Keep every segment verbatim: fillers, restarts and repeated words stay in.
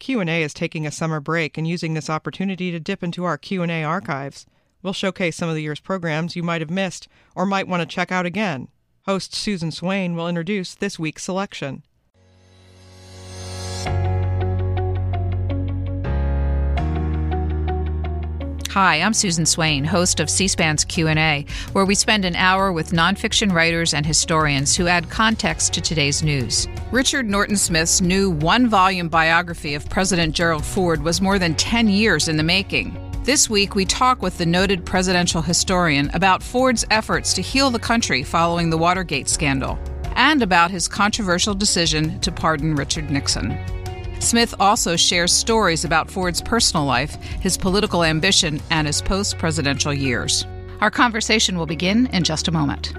Q and A is taking a summer break and using this opportunity to dip into our Q and A archives. We'll showcase some of the year's programs you might have missed or might want to check out again. Host Susan Swain will introduce this week's selection. Hi, I'm Susan Swain, host of C-SPAN's Q and A, where we spend an hour with nonfiction writers and historians who add context to today's news. Richard Norton Smith's new one-volume biography of President Gerald Ford was more than ten years in the making. This week, we talk with the noted presidential historian about Ford's efforts to heal the country following the Watergate scandal, and about his controversial decision to pardon Richard Nixon. Smith also shares stories about Ford's personal life, his political ambition, and his post-presidential years. Our conversation will begin in just a moment.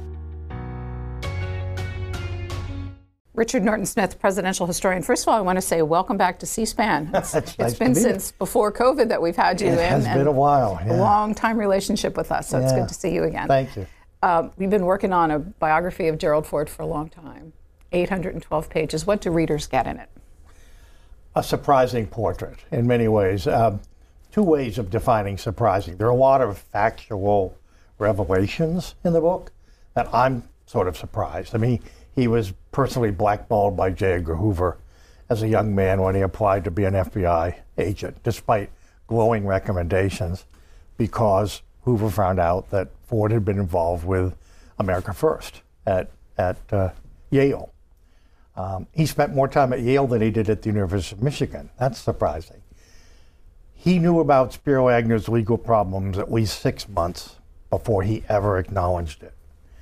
Richard Norton Smith, presidential historian. First of all, I want to say welcome back to C-SPAN. It's, it's nice been be since here. Before COVID that we've had you it in. It has been a while. Yeah. A long-time relationship with us, so yeah. It's good to see you again. Thank you. Uh, we've been working on a biography of Gerald Ford for a long time, eight hundred twelve pages. What do readers get in it? A surprising portrait in many ways. Um, two ways of defining surprising. There are a lot of factual revelations in the book that I'm sort of surprised. I mean, he was personally blackballed by J. Edgar Hoover as a young man when he applied to be an F B I agent, despite glowing recommendations, because Hoover found out that Ford had been involved with America First at, at uh, Yale. Um, he spent more time at Yale than he did at the University of Michigan. That's surprising. He knew about Spiro Agnew's legal problems at least six months before he ever acknowledged it.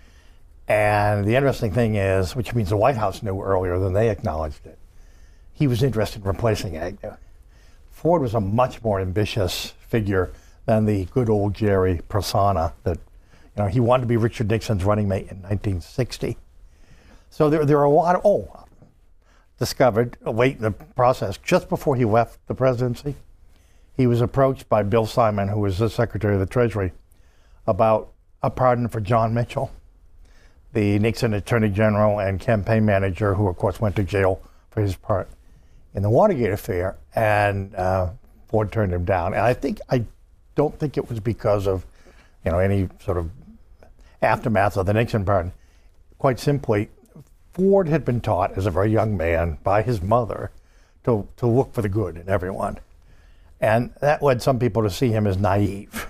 And the interesting thing is, which means the White House knew earlier than they acknowledged it, he was interested in replacing Agnew. Ford was a much more ambitious figure than the good old Jerry persona that, you know, he wanted to be Richard Nixon's running mate in nineteen sixty. So there, there are a lot of, oh, discovered late in the process, just before he left the presidency, he was approached by Bill Simon, who was the Secretary of the Treasury, about a pardon for John Mitchell, the Nixon Attorney General and campaign manager, who of course went to jail for his part in the Watergate affair, and uh, Ford turned him down. And I think, I don't think it was because of, you know, any sort of aftermath of the Nixon pardon. Quite simply, Ford had been taught as a very young man by his mother to, to look for the good in everyone. And that led some people to see him as naive.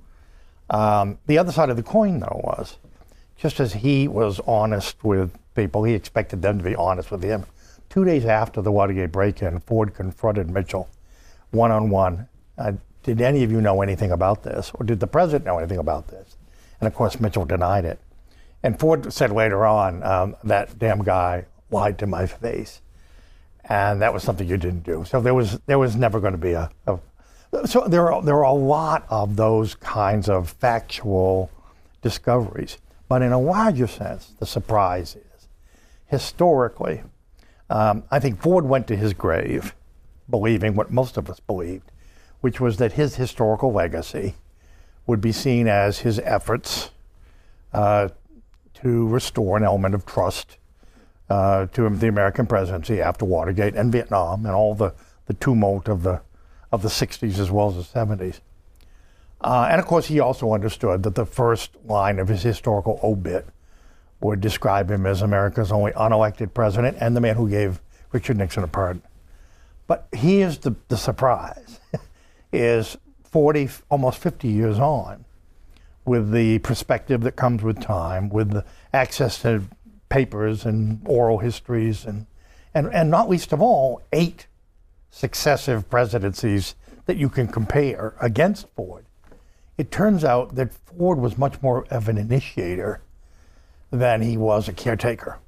Um, the other side of the coin, though, was just as he was honest with people, he expected them to be honest with him. Two days after the Watergate break-in, Ford confronted Mitchell one-on-one. Uh, did any of you know anything about this? Or did the president know anything about this? And of course, Mitchell denied it. And Ford said later on, um, that damn guy lied to my face. And that was something you didn't do. So there was there was never going to be a, a so there are, there are a lot of those kinds of factual discoveries. But in a larger sense, the surprise is, historically, um, I think Ford went to his grave believing what most of us believed, which was that his historical legacy would be seen as his efforts uh, to restore an element of trust uh, to the American presidency after Watergate and Vietnam and all the, the tumult of the of the sixties as well as the seventies. Uh, and of course, he also understood that the first line of his historical obit would describe him as America's only unelected president and the man who gave Richard Nixon a pardon. But here's the, the surprise, is forty, almost fifty years on, with the perspective that comes with time, with the access to papers and oral histories, and, and, and not least of all, eight successive presidencies that you can compare against Ford. It turns out that Ford was much more of an initiator than he was a caretaker.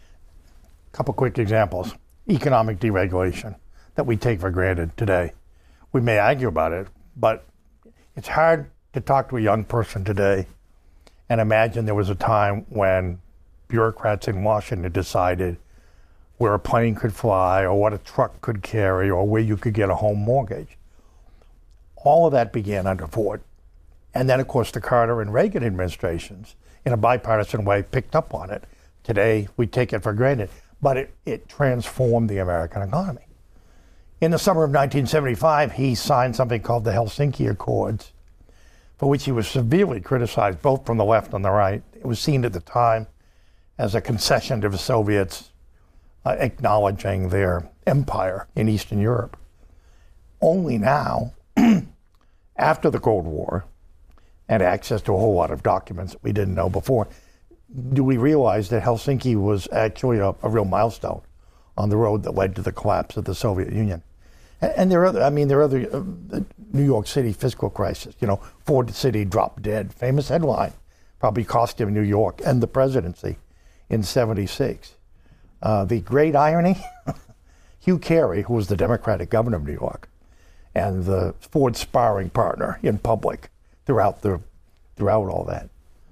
A couple quick examples. Economic deregulation that we take for granted today. We may argue about it, but it's hard to talk to a young person today and imagine there was a time when bureaucrats in Washington decided where a plane could fly or what a truck could carry or where you could get a home mortgage. All of that began under Ford. And then, of course, the Carter and Reagan administrations, in a bipartisan way, picked up on it. Today, we take it for granted. But it, it transformed the American economy. In the summer of nineteen seventy-five, he signed something called the Helsinki Accords, for which he was severely criticized, both from the left and the right. It was seen at the time as a concession to the Soviets, uh, acknowledging their empire in Eastern Europe. Only now, after the Cold War, and access to a whole lot of documents that we didn't know before, do we realize that Helsinki was actually a, a real milestone on the road that led to the collapse of the Soviet Union. And, and there are other, I mean, there are other, uh, the New York City fiscal crisis, you know, Ford City dropped dead, famous headline, probably cost him New York and the presidency in seventy-six. Uh, the great irony, Hugh Carey, who was the Democratic governor of New York, and the Ford sparring partner in public throughout the throughout all that,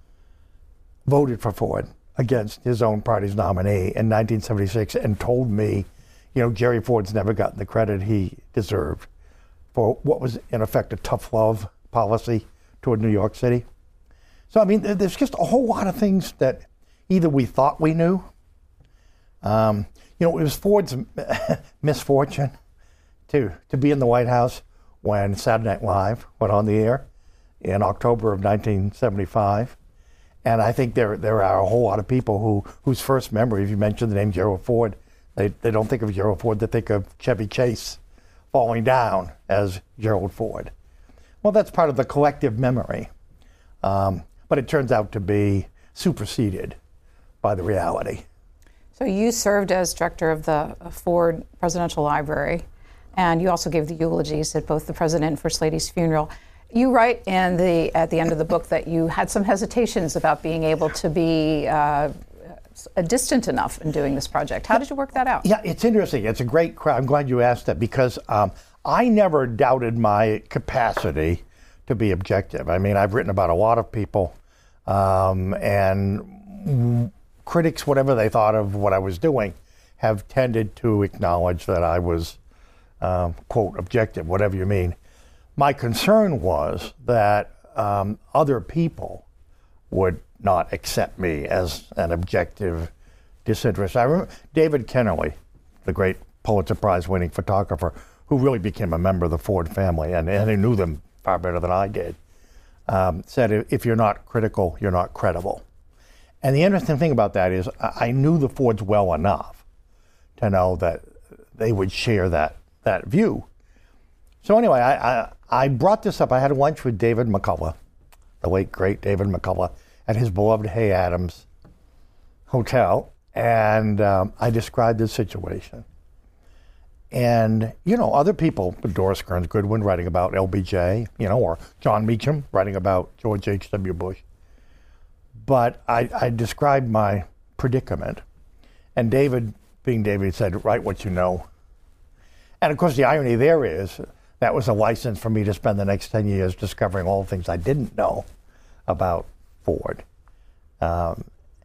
voted for Ford against his own party's nominee in nineteen seventy-six and told me, you know, Jerry Ford's never gotten the credit he deserved for what was, in effect, a tough love policy toward New York City. So, I mean, there's just a whole lot of things that either we thought we knew. Um, you know, it was Ford's misfortune to, to be in the White House when Saturday Night Live went on the air in October of nineteen seventy-five. And I think there there are a whole lot of people who whose first memory, if you mention the name Gerald Ford, they, they don't think of Gerald Ford, they think of Chevy Chase falling down as Gerald Ford. Well, that's part of the collective memory. Um, but it turns out to be superseded by the reality. So you served as director of the Ford Presidential Library, and you also gave the eulogies at both the President and First Lady's funeral. You write in the at the end of the book that you had some hesitations about being able to be uh, distant enough in doing this project. How did you work that out? Yeah, it's interesting. It's a great crowd. I'm glad you asked that because um, I never doubted my capacity to be objective. I mean, I've written about a lot of people, um, and critics, whatever they thought of what I was doing, have tended to acknowledge that I was, um, quote, objective, whatever you mean. My concern was that um, other people would not accept me as an objective disinterest. I remember David Kennerly, the great Pulitzer Prize winning photographer, who really became a member of the Ford family and, and he knew them far better than I did, um, said, if you're not critical, you're not credible. And the interesting thing about that is I knew the Fords well enough to know that they would share that, that view. So anyway, I, I, I brought this up. I had lunch with David McCullough, the late, great David McCullough, at his beloved Hay Adams Hotel, and um, I described the situation. And, you know, other people, Doris Kearns Goodwin writing about L B J, you know, or John Meacham writing about George H W Bush. But I, I described my predicament, and David, being David, said, write what you know. And of course, the irony there is that was a license for me to spend the next ten years discovering all the things I didn't know about Ford. Um,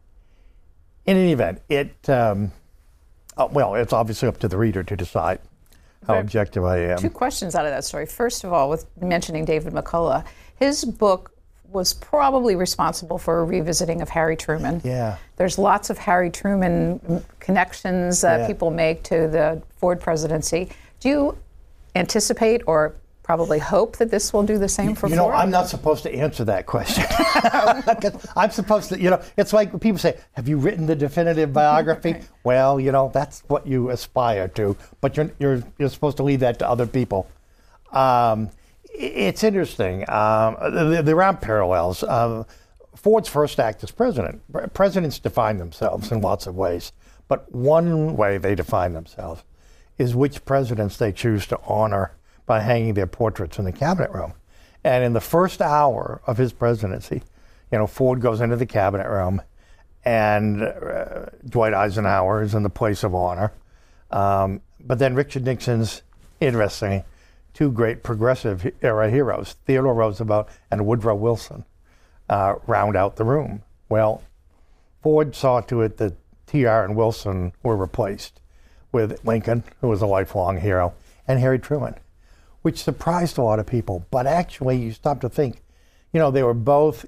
in any event, it, um, uh, well, it's obviously up to the reader to decide how objective I am. Two questions out of that story. First of all, with mentioning David McCullough, his book was probably responsible for a revisiting of Harry Truman. Yeah. There's lots of Harry Truman connections that yeah. people make to the Ford presidency. Do you anticipate or probably hope that this will do the same for You know, Ford? I'm not supposed to answer that question. I'm supposed to, you know, it's like when people say, have you written the definitive biography? Right. Well, you know, that's what you aspire to, but you're you're, you're supposed to leave that to other people. Um, it's interesting. Um, there are parallels. Um, Ford's first act as president, presidents define themselves in lots of ways, but one way they define themselves is which presidents they choose to honor by hanging their portraits in the cabinet room. And in the first hour of his presidency, you know, Ford goes into the cabinet room and uh, Dwight Eisenhower is in the place of honor. Um, but then Richard Nixon's, interesting, two great progressive era heroes, Theodore Roosevelt and Woodrow Wilson, uh, round out the room. Well, Ford saw to it that T R and Wilson were replaced with Lincoln, who was a lifelong hero, and Harry Truman, which surprised a lot of people. But actually, you stop to think, you know, they were both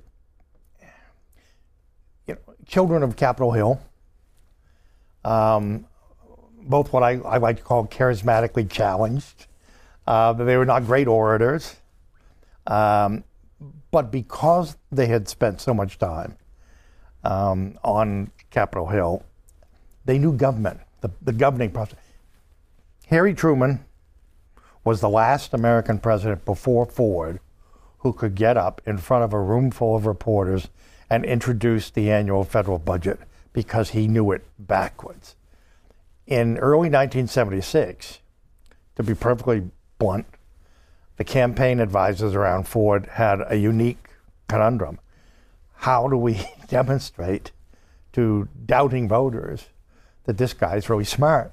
you know, children of Capitol Hill, um, both what I, I like to call charismatically challenged. Uh, they were not great orators. Um, but because they had spent so much time um, on Capitol Hill, they knew government, the, the governing process. Harry Truman was the last American president before Ford who could get up in front of a room full of reporters and introduce the annual federal budget because he knew it backwards. In early nineteen seventy-six, to be perfectly blunt, the campaign advisors around Ford had a unique conundrum. How do we demonstrate to doubting voters that this guy's really smart?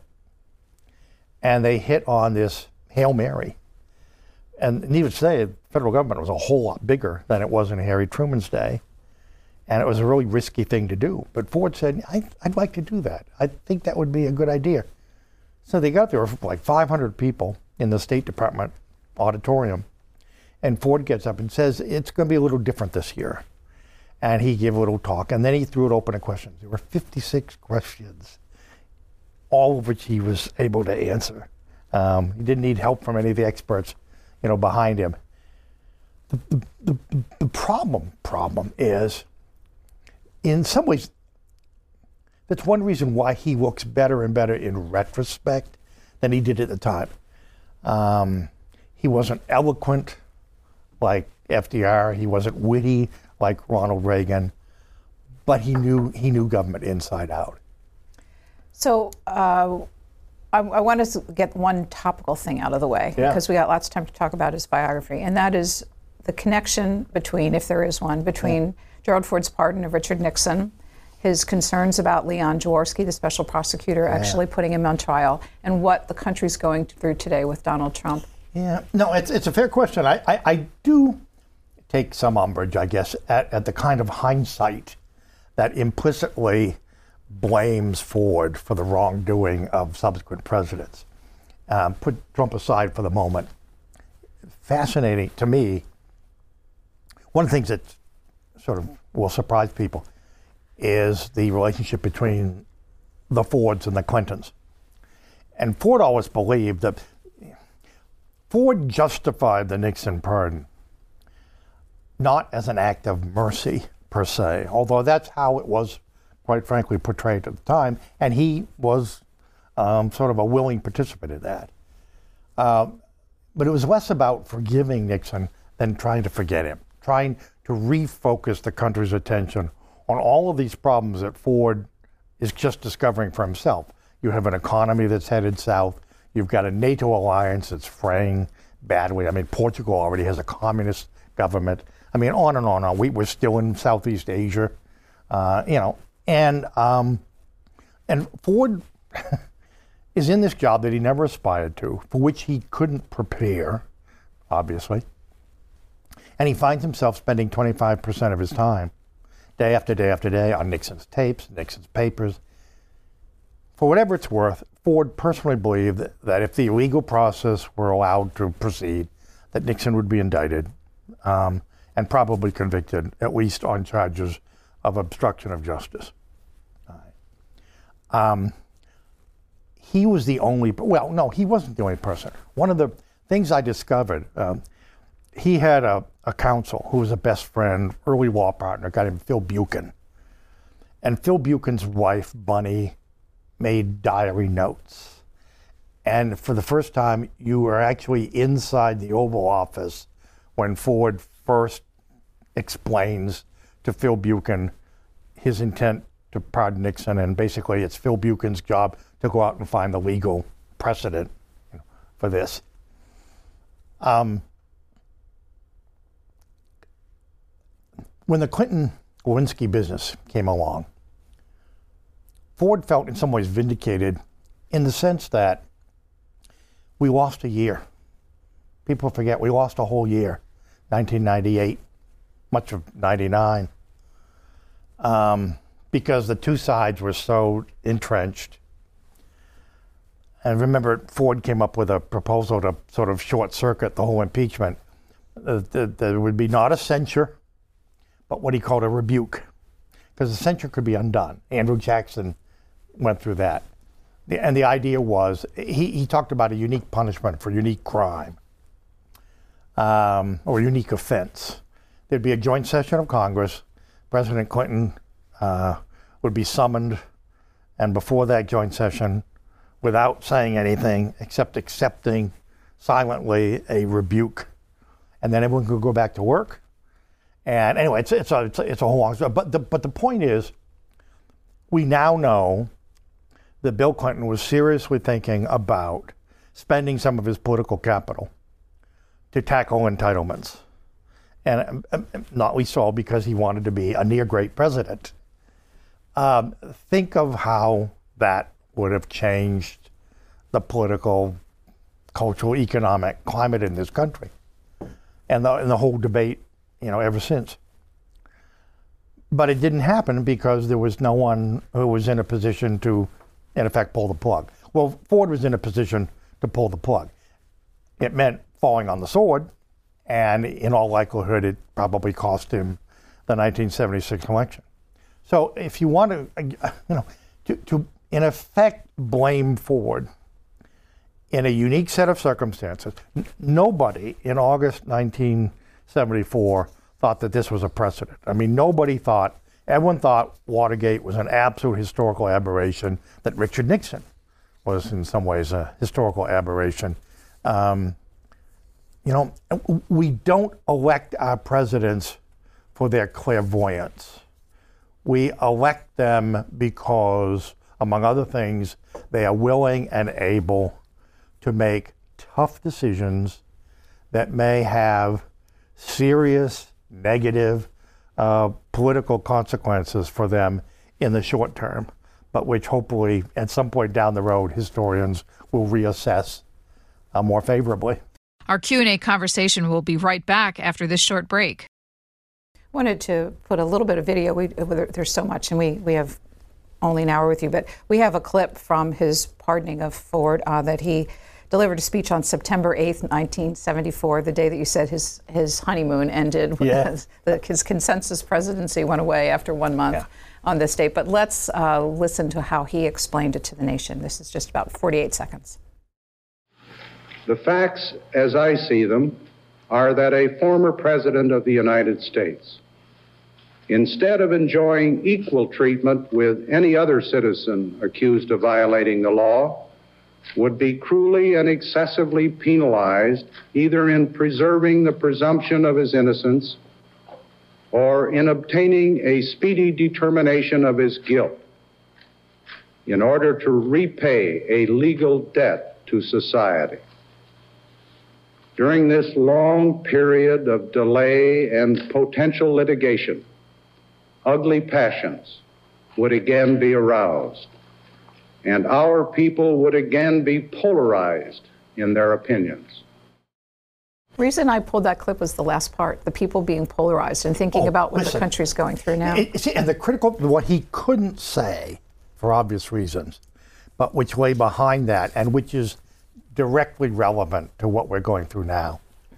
And they hit on this Hail Mary. And needless to say, the federal government was a whole lot bigger than it was in Harry Truman's day. And it was a really risky thing to do. But Ford said, I, I'd like to do that. I think that would be a good idea. So they got there with like five hundred people in the State Department auditorium. And Ford gets up and says, it's going to be a little different this year. And he gave a little talk, and then he threw it open to questions. There were fifty-six questions, all of which he was able to answer. Um, he didn't need help from any of the experts, you know, behind him. The, the, the, the problem, problem is, in some ways, that's one reason why he looks better and better in retrospect than he did at the time. Um, he wasn't eloquent like F D R. He wasn't witty like Ronald Reagan, but he knew he knew government inside out. So uh, I, I want to get one topical thing out of the way, yeah. because we got lots of time to talk about his biography, and that is the connection between, if there is one, between yeah. Gerald Ford's pardon of Richard Nixon, his concerns about Leon Jaworski, the special prosecutor, yeah. actually putting him on trial, and what the country's going through today with Donald Trump. Yeah, no, it's it's a fair question. I, I, I do take some umbrage, I guess, at, at the kind of hindsight that implicitly blames Ford for the wrongdoing of subsequent presidents. Um, put Trump aside for the moment. Fascinating to me, one of the things that sort of will surprise people is the relationship between the Fords and the Clintons. And Ford always believed that Ford justified the Nixon pardon not as an act of mercy per se, although that's how it was, quite frankly, portrayed at the time, and he was um, sort of a willing participant in that. Uh, but it was less about forgiving Nixon than trying to forget him, trying to refocus the country's attention on all of these problems that Ford is just discovering for himself. You have an economy that's headed south. You've got a NATO alliance that's fraying badly. I mean, Portugal already has a communist government. I mean, on and on and on. We, we're still in Southeast Asia, uh, you know. And um, and Ford is in this job that he never aspired to, for which he couldn't prepare, obviously. And he finds himself spending twenty-five percent of his time, day after day after day, on Nixon's tapes, Nixon's papers. For whatever it's worth, Ford personally believed that, that if the legal process were allowed to proceed, that Nixon would be indicted um, and probably convicted, at least on charges of obstruction of justice. All right. Um, he was the only, well, no, he wasn't the only person. One of the things I discovered, um, he had a, a counsel who was a best friend, early law partner, a guy named Phil Buchan. And Phil Buchan's wife, Bunny, made diary notes. And for the first time, you were actually inside the Oval Office when Ford first explains to Phil Buchan his intent to pardon Nixon, and basically it's Phil Buchan's job to go out and find the legal precedent, you know, for this. Um, when the Clinton-Lewinsky business came along, Ford felt in some ways vindicated in the sense that we lost a year. People forget we lost a whole year, nineteen ninety-eight, much of ninety-nine, um, because the two sides were so entrenched. And remember, Ford came up with a proposal to sort of short-circuit the whole impeachment. Uh, there would be not a censure, but what he called a rebuke, because the censure could be undone. Andrew Jackson went through that. And the idea was, he, he talked about a unique punishment for unique crime um, or unique offense. There'd be a joint session of Congress. President Clinton uh, would be summoned, and before that joint session, without saying anything except accepting silently a rebuke, and then everyone could go back to work. And anyway, it's it's a it's a, it's a whole long story. But the but the point is, we now know that Bill Clinton was seriously thinking about spending some of his political capital to tackle entitlements, and um, not least all because he wanted to be a near great president. Um, think of how that would have changed the political, cultural, economic climate in this country, and the and the whole debate, you know, ever since. But it didn't happen because there was no one who was in a position to, in effect, pull the plug. Well, Ford was in a position to pull the plug. It meant falling on the sword, and in all likelihood, it probably cost him the nineteen seventy-six election. So if you want to, you know, to, to in effect blame Ford in a unique set of circumstances, n- nobody in August nineteen seventy-four thought that this was a precedent. I mean, nobody thought, everyone thought Watergate was an absolute historical aberration, that Richard Nixon was in some ways a historical aberration. Um, you know, we don't elect our presidents for their clairvoyance. We elect them because, among other things, they are willing and able to make tough decisions that may have serious negative uh, political consequences for them in the short term, but which hopefully at some point down the road historians will reassess uh, more favorably. Our Q and A conversation will be right back after this short break. Wanted to put a little bit of video. We, there's so much, and we, we have only an hour with you, but we have a clip from his pardoning of Ford uh, that he delivered a speech on September eighth, nineteen seventy-four, the day that you said his, his honeymoon ended. Yeah. the, his consensus presidency went away after one month yeah. on this date. But let's uh, listen to how he explained it to the nation. This is just about forty-eight seconds. The facts, as I see them, are that a former president of the United States, instead of enjoying equal treatment with any other citizen accused of violating the law, would be cruelly and excessively penalized either in preserving the presumption of his innocence or in obtaining a speedy determination of his guilt in order to repay a legal debt to society. During this long period of delay and potential litigation, ugly passions would again be aroused, and our people would again be polarized in their opinions. The reason I pulled that clip was the last part, the people being polarized and thinking oh, about what listen, the country's going through now. It, see, and the critical, what he couldn't say, for obvious reasons, but which lay behind that, and which is directly relevant to what we're going through now.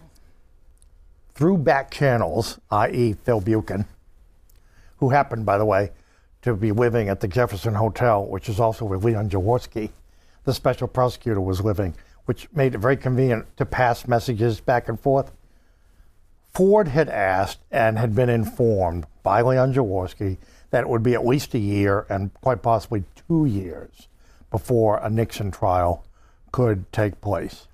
Through back channels, that is. Phil Buchan, who happened, by the way, to be living at the Jefferson Hotel, which is also where Leon Jaworski, the special prosecutor, was living, which made it very convenient to pass messages back and forth. Ford had asked and had been informed by Leon Jaworski that it would be at least a year and quite possibly two years before a Nixon trial could take place.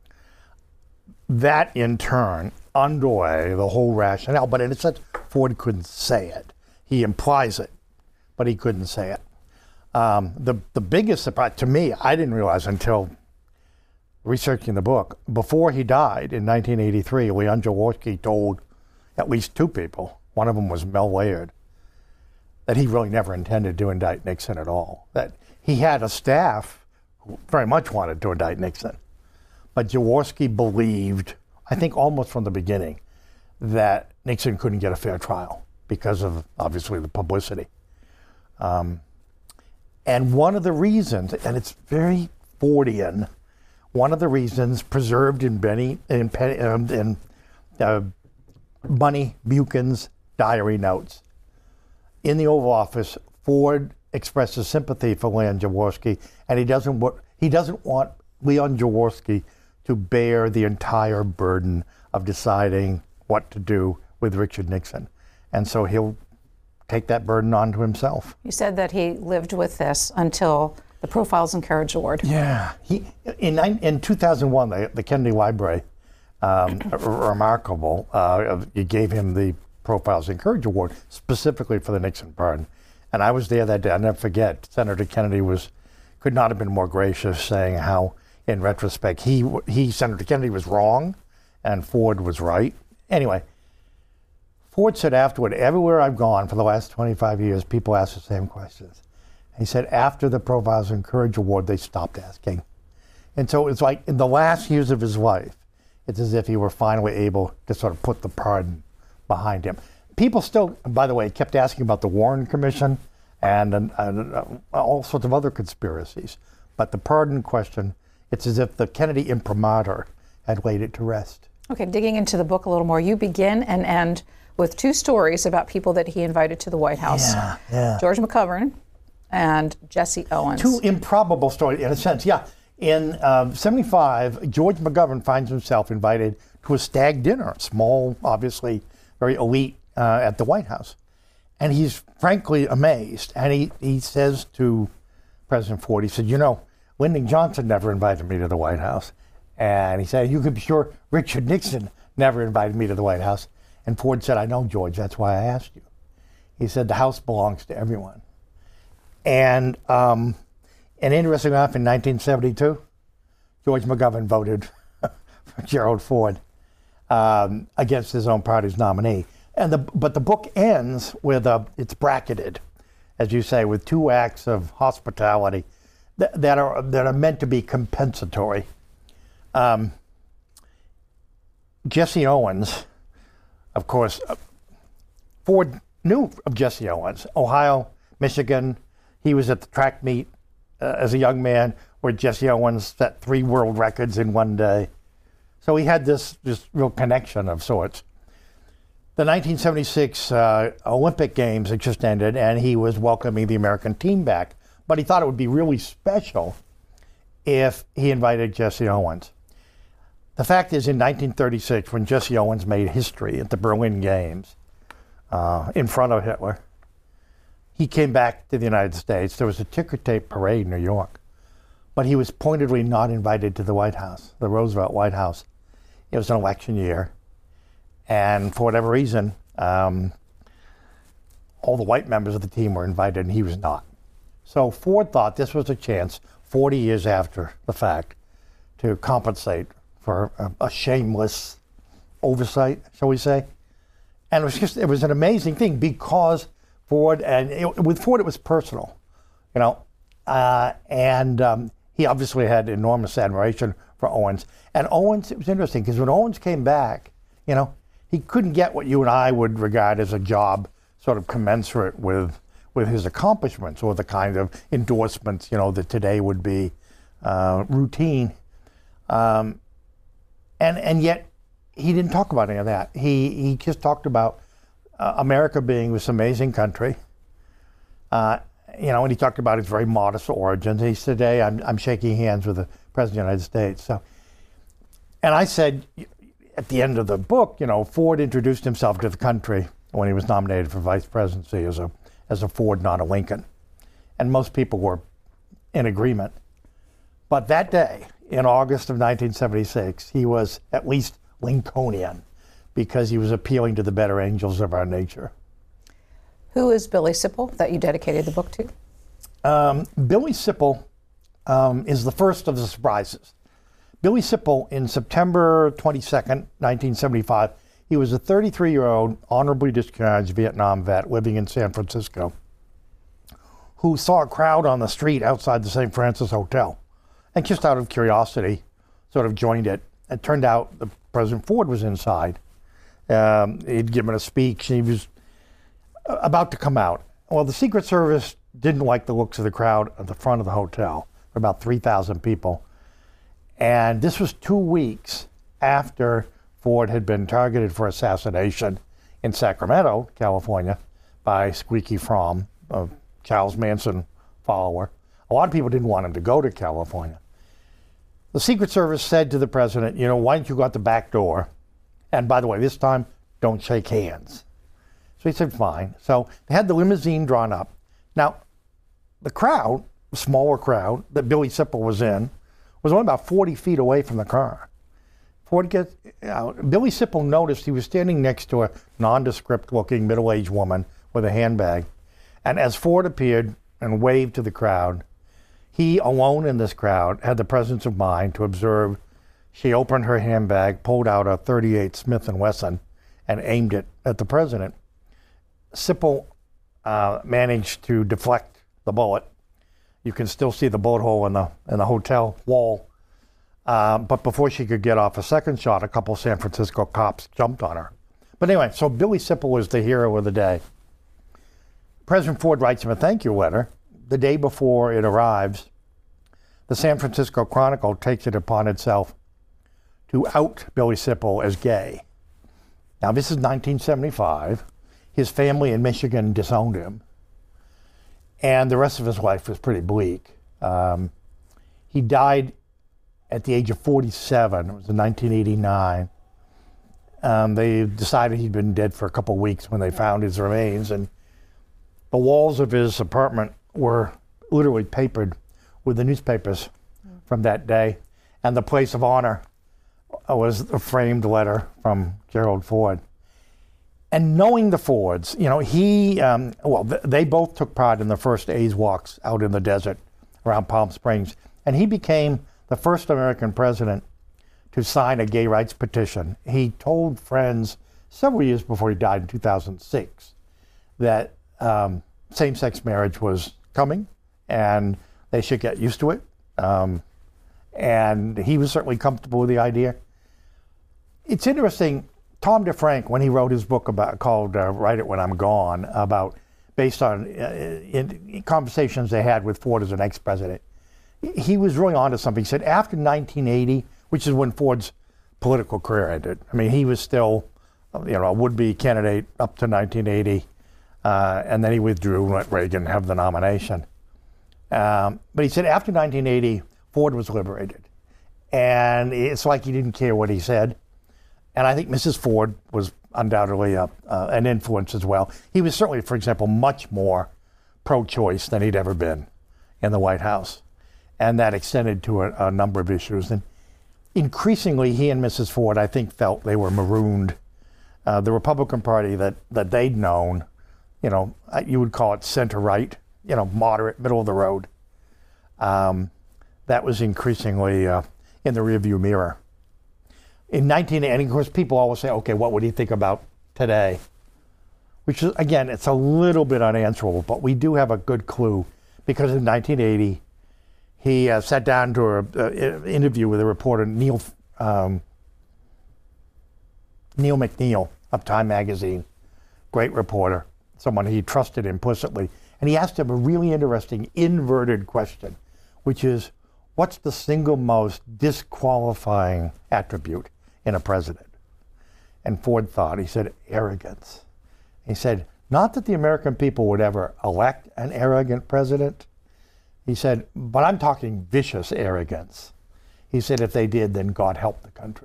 That, in turn, underlay the whole rationale, but in a sense, Ford couldn't say it. He implies it, but he couldn't say it. Um, the, the biggest surprise, to me, I didn't realize until researching the book, before he died in nineteen eighty-three, Leon Jaworski told at least two people, one of them was Mel Laird, that he really never intended to indict Nixon at all. That he had a staff who very much wanted to indict Nixon. But Jaworski believed, I think almost from the beginning, that Nixon couldn't get a fair trial because of, obviously, the publicity. Um, and one of the reasons, and it's very Fordian, one of the reasons preserved in Benny in, in, in uh, Bunny Buchan's diary notes. In the Oval Office, Ford expresses sympathy for Leon Jaworski, and he doesn't wa- he doesn't want Leon Jaworski to bear the entire burden of deciding what to do with Richard Nixon. And so he'll take that burden onto himself. You said that he lived with this until the Profiles in Courage Award. Yeah. He, in, in two thousand one, the, the Kennedy Library, um, remarkable, uh, you gave him the Profiles in Courage Award specifically for the Nixon pardon. And I was there that day. I'll never forget. Senator Kennedy was could not have been more gracious, saying how, in retrospect, he, he Senator Kennedy was wrong and Ford was right. Anyway, Ford said afterward, everywhere I've gone for the last twenty-five years, people ask the same questions. He said after the Profiles in Courage Award, they stopped asking. And so it's like in the last years of his life, it's as if he were finally able to sort of put the pardon behind him. People still, by the way, kept asking about the Warren Commission and, and, and uh, all sorts of other conspiracies. But the pardon question, it's as if the Kennedy imprimatur had laid it to rest. Okay, digging into the book a little more, you begin and end with two stories about people that he invited to the White House. Yeah, yeah. George McGovern and Jesse Owens. Two improbable stories, in a sense, yeah. In uh, seventy-five, George McGovern finds himself invited to a stag dinner, small, obviously very elite, uh, at the White House. And he's frankly amazed. And he, he says to President Ford, he said, you know, Lyndon Johnson never invited me to the White House. And he said, you can be sure Richard Nixon never invited me to the White House. And Ford said, I know, George, that's why I asked you. He said, the House belongs to everyone. And um, and interesting enough, in nineteen seventy-two, George McGovern voted for Gerald Ford um, against his own party's nominee. And the but the book ends with a, it's bracketed, as you say, with two acts of hospitality that, that are that are meant to be compensatory. Um, Jesse Owens, of course, uh, Ford knew of Jesse Owens, Ohio, Michigan. He was at the track meet uh, as a young man where Jesse Owens set three world records in one day. So he had this, this real connection of sorts. The nineteen seventy-six uh, Olympic Games had just ended, and he was welcoming the American team back. But he thought it would be really special if he invited Jesse Owens. The fact is, in nineteen thirty-six, when Jesse Owens made history at the Berlin Games uh, in front of Hitler, he came back to the United States. There was a ticker tape parade in New York, but he was pointedly not invited to the White House, the Roosevelt White House. It was an election year, and for whatever reason, um, all the white members of the team were invited, and he was not. So Ford thought this was a chance, forty years after the fact, to compensate for a, a shameless oversight, shall we say. And it was just, it was an amazing thing because Ford, and it, with Ford it was personal, you know, uh, and um, he obviously had enormous admiration for Owens. And Owens, it was interesting because when Owens came back, you know, he couldn't get what you and I would regard as a job sort of commensurate with with his accomplishments or the kind of endorsements, you know, that today would be uh, routine. Um, and and yet he didn't talk about any of that. He he just talked about uh, America being this amazing country. Uh, you know, and he talked about its very modest origins. He said, today I'm I'm shaking hands with the President of the United States. So, and I said at the end of the book, you know, Ford introduced himself to the country when he was nominated for vice presidency as a as a Ford, not a Lincoln. And most people were in agreement. But that day, in August of nineteen seventy-six, he was at least Lincolnian because he was appealing to the better angels of our nature. Who is Billy Sipple that you dedicated the book to? Um, Billy Sipple um, is the first of the surprises. Billy Sipple, in September twenty-second, nineteen seventy-five, he was a thirty-three-year-old honorably discharged Vietnam vet living in San Francisco who saw a crowd on the street outside the Saint Francis Hotel and just out of curiosity sort of joined it. It turned out that President Ford was inside. Um, he'd given a speech. He was about to come out. Well, the Secret Service didn't like the looks of the crowd at the front of the hotel. There were about three thousand people. And this was two weeks after Ford had been targeted for assassination in Sacramento, California, by Squeaky Fromm, a Charles Manson follower. A lot of people didn't want him to go to California. The Secret Service said to the president, you know, why don't you go out the back door? And by the way, this time, don't shake hands. So he said, fine. So they had the limousine drawn up. Now, the crowd, the smaller crowd that Billy Sipple was in, was only about forty feet away from the car. Ford gets, you know, Billy Sipple noticed he was standing next to a nondescript-looking middle-aged woman with a handbag. And as Ford appeared and waved to the crowd, he, alone in this crowd, had the presence of mind to observe. She opened her handbag, pulled out a thirty-eight Smith and Wesson, and aimed it at the president. Sipple uh, managed to deflect the bullet. You can still see the bullet hole in the in the hotel wall. Uh, but before she could get off a second shot, a couple San Francisco cops jumped on her. But anyway, so Billy Sipple was the hero of the day. President Ford writes him a thank you letter. The day before it arrives, the San Francisco Chronicle takes it upon itself to out Billy Sipple as gay. Now, this is nineteen seventy-five. His family in Michigan disowned him. And the rest of his life was pretty bleak. Um, he died at the age of forty-seven. It was in nineteen eighty-nine. Um, they decided he'd been dead for a couple of weeks when they found his remains. And the walls of his apartment were literally papered with the newspapers from that day. And the place of honor was a framed letter from Gerald Ford. And knowing the Fords, you know, he, um, well, th- they both took part in the first AIDS walks out in the desert around Palm Springs. And he became the first American president to sign a gay rights petition. He told friends several years before he died in two thousand six that um, same-sex marriage was coming and they should get used to it. Um, and he was certainly comfortable with the idea. It's interesting, Tom DeFrank, when he wrote his book about called uh, Write It When I'm Gone, about based on uh, in, in conversations they had with Ford as an ex-president, he was really onto something. He said after nineteen eighty, which is when Ford's political career ended. I mean, he was still, you know, a would-be candidate up to nineteen eighty, uh, and then he withdrew and let Reagan have the nomination. Um, but he said after nineteen eighty, Ford was liberated. And it's like he didn't care what he said. And I think Missus Ford was undoubtedly a, uh, an influence as well. He was certainly, for example, much more pro-choice than he'd ever been in the White House. And that extended to a, a number of issues. And increasingly, he and Missus Ford, I think, felt they were marooned. Uh, the Republican Party that, that they'd known, you know, you would call it center-right, you know, moderate, middle of the road. Um, that was increasingly uh, in the rearview mirror. In nineteen eighty, and of course, people always say, okay, what would he think about today? Which is, again, it's a little bit unanswerable, but we do have a good clue because in nineteen eighty, he uh, sat down to an interview with a reporter, Neil um, Neil McNeil of Time Magazine, great reporter, someone he trusted implicitly. And he asked him a really interesting inverted question, which is, what's the single most disqualifying attribute in a president? And Ford thought, he said, arrogance. He said, not that the American people would ever elect an arrogant president. He said, but I'm talking vicious arrogance. He said, if they did, then God help the country.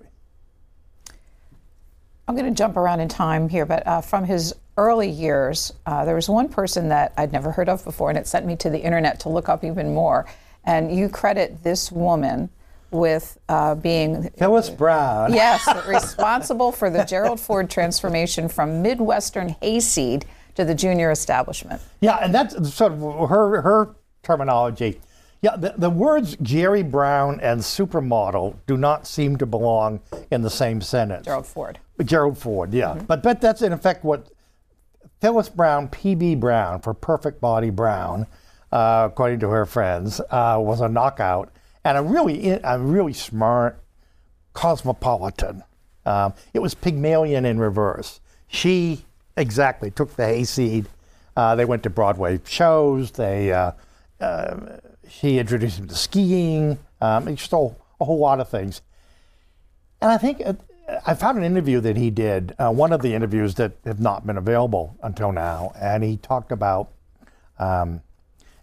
I'm going to jump around in time here, but uh, from his early years, uh, there was one person that I'd never heard of before, and it sent me to the internet to look up even more. And you credit this woman with uh, being... Phyllis Brown. Yes, responsible for the Gerald Ford transformation from Midwestern hayseed to the junior establishment. Yeah, and that's sort of her her terminology. Yeah, the, the words Jerry Brown and supermodel do not seem to belong in the same sentence. Gerald Ford. Gerald Ford, yeah. Mm-hmm. But, but that's in effect what Phyllis Brown, P B Brown, for Perfect Body Brown, uh, according to her friends, uh, was a knockout and a really, a really smart cosmopolitan. Um, it was Pygmalion in reverse. She exactly took the hayseed. Uh, they went to Broadway shows. They uh, uh, she introduced him to skiing. Um, just a, a whole lot of things. And I think uh, I found an interview that he did, uh, one of the interviews that have not been available until now, and he talked about um,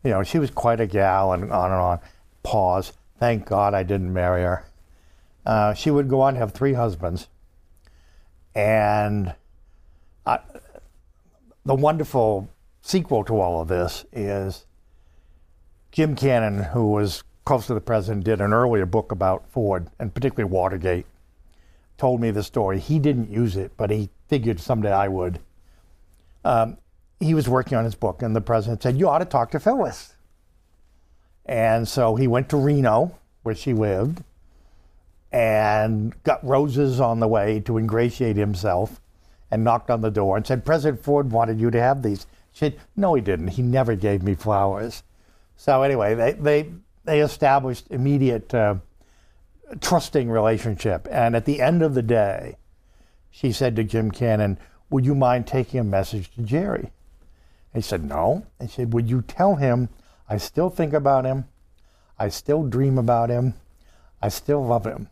you know, she was quite a gal, and on and on. Pause. Thank God I didn't marry her. Uh, she would go on to have three husbands. And I, the wonderful sequel to all of this is Jim Cannon, who was close to the president, did an earlier book about Ford, and particularly Watergate, told me the story. He didn't use it, but he figured someday I would. Um, he was working on his book, and the president said, you ought to talk to Phyllis. And so he went to Reno, where she lived, and got roses on the way to ingratiate himself, and knocked on the door and said, President Ford wanted you to have these. She said, no, he didn't. He never gave me flowers. So anyway, they they, they established immediate uh, trusting relationship. And at the end of the day, she said to Jim Cannon, would you mind taking a message to Jerry? And he said, no. And she said, would you tell him I still think about him, I still dream about him, I still love him?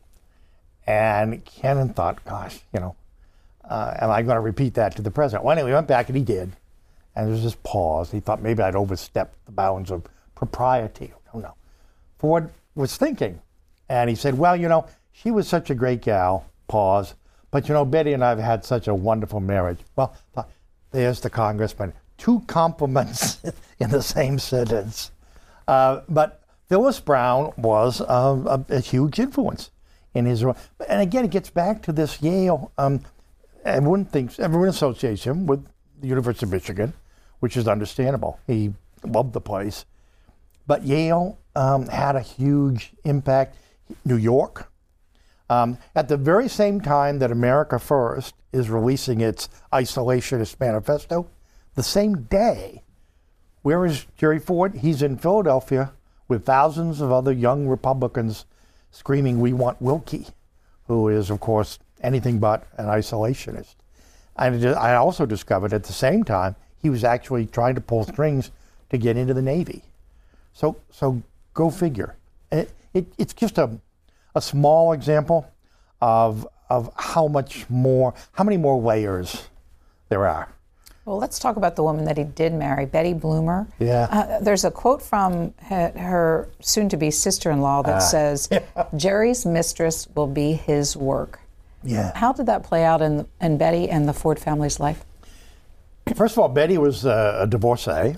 And Cannon thought, gosh, you know, uh, am I going to repeat that to the president? Well, anyway, he went back and he did. And there was this pause. He thought maybe I'd overstepped the bounds of propriety. Oh, no. Ford was thinking. And he said, well, you know, she was such a great gal, pause. But, you know, Betty and I have had such a wonderful marriage. Well, there's the congressman. Two compliments in the same sentence. Uh, but Phyllis Brown was uh, a, a huge influence in his role. And again, it gets back to this Yale, um, everyone thinks, everyone association with the University of Michigan, which is understandable. He loved the place. But Yale um, had a huge impact. New York. Um, at the very same time that America First is releasing its isolationist manifesto, the same day, where is Jerry Ford? He's in Philadelphia with thousands of other young Republicans screaming, we want Willkie, who is, of course, anything but an isolationist. And I also discovered at the same time, he was actually trying to pull strings to get into the Navy. So so go figure. It, it, it's just a, a small example of, of how much more, how many more layers there are. Well, let's talk about the woman that he did marry, Betty Bloomer. Yeah. Uh, there's a quote from her, her soon-to-be sister-in-law that uh, says, yeah. Jerry's mistress will be his work. Yeah. How did that play out in, in Betty and the Ford family's life? First of all, Betty was a, a divorcee.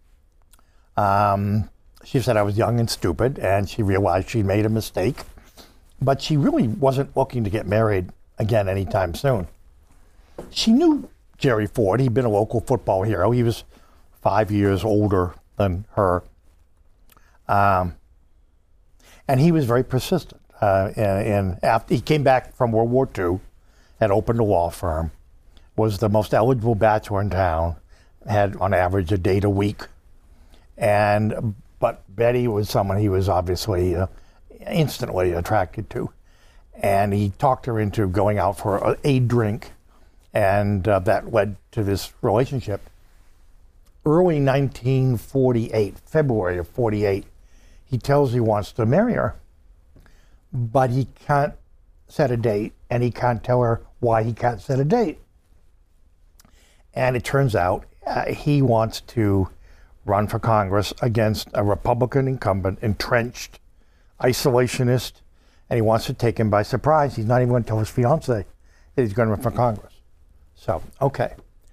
Um, she said I was young and stupid, and she realized she made a mistake. But she really wasn't looking to get married again anytime soon. She knew Jerry Ford. He'd been a local football hero. He was five years older than her. Um, and he was very persistent. Uh, and, and after he came back from World War Two, had opened a law firm, was the most eligible bachelor in town, had on average a date a week. And but Betty was someone he was obviously uh, instantly attracted to. And he talked her into going out for a, a drink. And uh, that led to this relationship. Early nineteen forty-eight, February of forty-eight, he tells he wants to marry her, but he can't set a date, and he can't tell her why he can't set a date. And it turns out uh, he wants to run for Congress against a Republican incumbent, entrenched, isolationist, and he wants to take him by surprise. He's not even going to tell his fiancée that he's going to run for Congress. So, okay.